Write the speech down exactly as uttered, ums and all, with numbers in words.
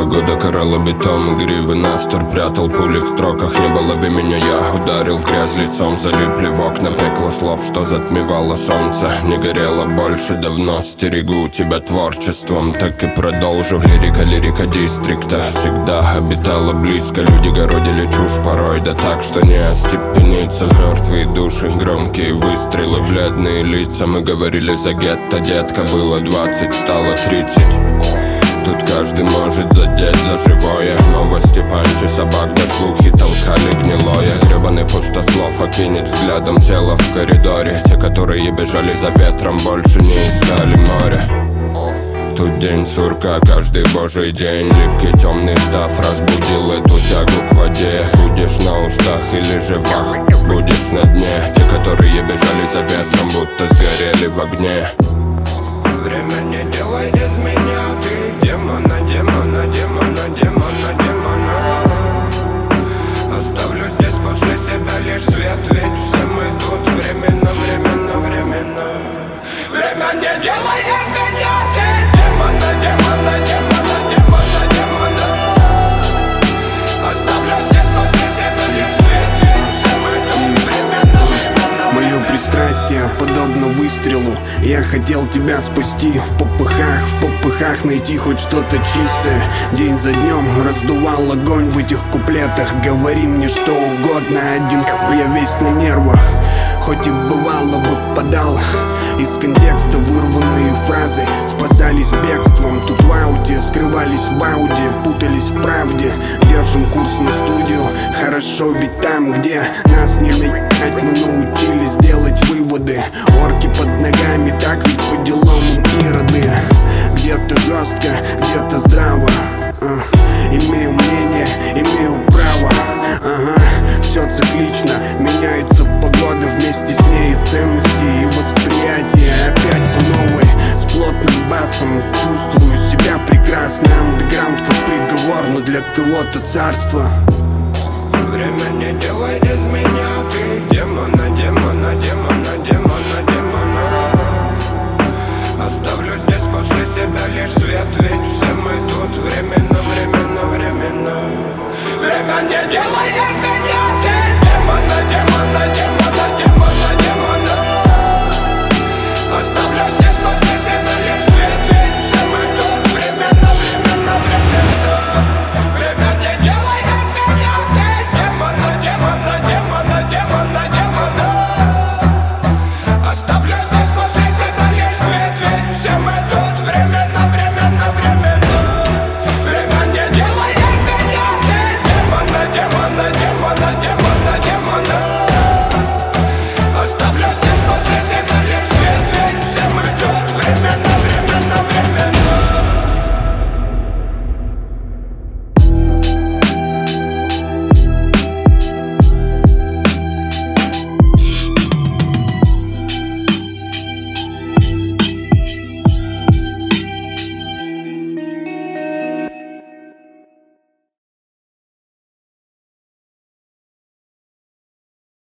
года карала бетон, гривы настор прятал пули в строках. Не было времени, я ударил в грязь лицом. Залипли в окна, пекло слов, что затмевало солнце. Не горело больше давно, стерегу тебя творчеством. Так и продолжу, лирика, лирика дистрикта всегда обитала близко. Люди городили чушь порой, да так, что не остепениться. Мертвые души, громкие выстрелы, бледные лица. Мы говорили за гетто, детка, было двадцать, стало тридцать. Тут каждый может задеть за живое. Новости, панчи, собак, да слухи толкали гнилое. Гребаный пустослов окинет взглядом тело в коридоре. Те, которые бежали за ветром, больше не искали море. Тут день сурка, каждый божий день. Липкий темный став разбудил эту тягу к воде. Будешь на устах или же вах, будешь на дне. Те, которые бежали за ветром, будто сгорели в огне. Время не делай из меня, ты демона, демона, демона, демона, демона. Оставлю здесь после себя лишь свет, ведь все мы тут временно, временно, временно. Время не делай из меня, ты демона, демона, демона, демона, демона. Оставлю здесь после себя лишь свет, ведь все мы тут временно, временно. Мое пристрастие подобно выстрелу. Я хотел тебя спасти в попыхах, в попыхах найти хоть что-то чистое. День за днем раздувал огонь в этих куплетах. Говори мне что угодно, один я весь на нервах. Хоть и бывало выпадал из контекста вырванные фразы, спасались бегством. Тут в ауте, скрывались в ауде, путались в правде. Держим курс на студию, хорошо ведь там, где нас не наебать, мы научились делать выводы. Орки под ногами, так ведь по делам ироды. Где-то жестко, где-то здраво, а, имею мнение, имею право. Ага, все циклично, меняется погода, вместе с ней ценности и восприятие. Опять по новой, с плотным басом, чувствую себя прекрасно. Андеграунд как приговор, но для кого-то царство. Время не делай из меня, ты демона, демона, демона, демона, демона. Оставлю здесь после себя лишь свет, ведь все мы тут временно, временно, временно. Время не делай из меня.